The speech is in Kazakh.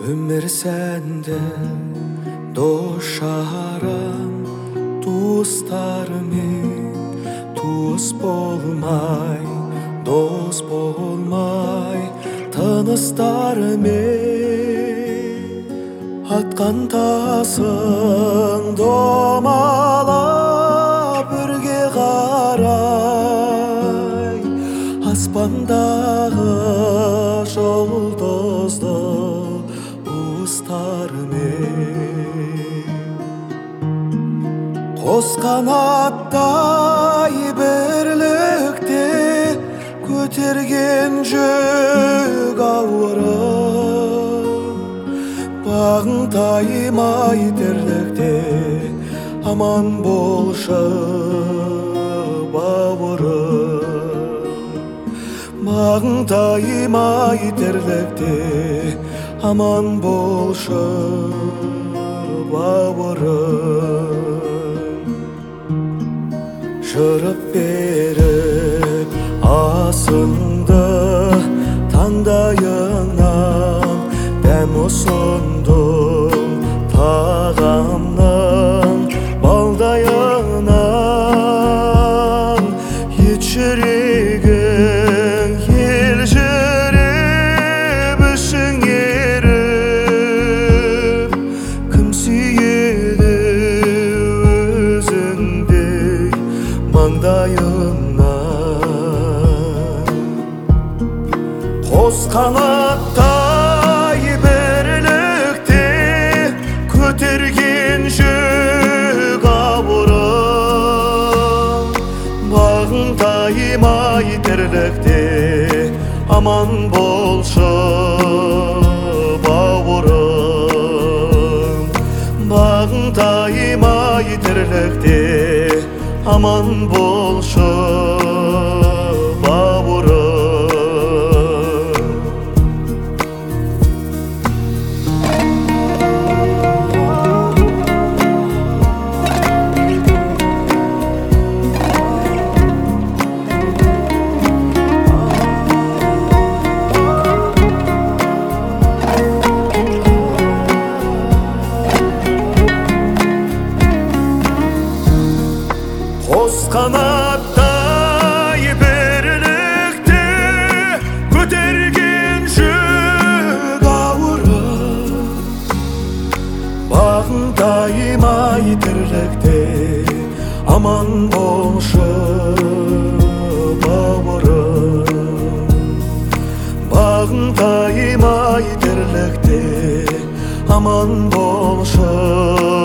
Ömür sende doşaram dostlarımın dost bolmay, dost bolmay tanıslarımın atkan tasın domala birge qaray aspandağı жұлдызды қос қанаттай бірлікте көтерген жүк ауырып бағың таймай тірлікте аман болшы бауырым бағың таймай тірлікте аман болшы бауырым жырып беріп асыңды таңдайыңнан дәм ұсындым тағамнан балдайыңнан ет жүрегің елжіреп ішің еріп кім сүйеді өзіңдей маңдайымнан қос қанаттай бірлікте көтерген жүк ауырып бағың таймай тірлікте аман болшы бауырым бағың таймай тірлікте аман болшы бауырым қос қанаттай бірлікте көтерген жүк ауырып бағың таймай тірлікте аман болшы бауырым бағың таймай тірлікте аман болшы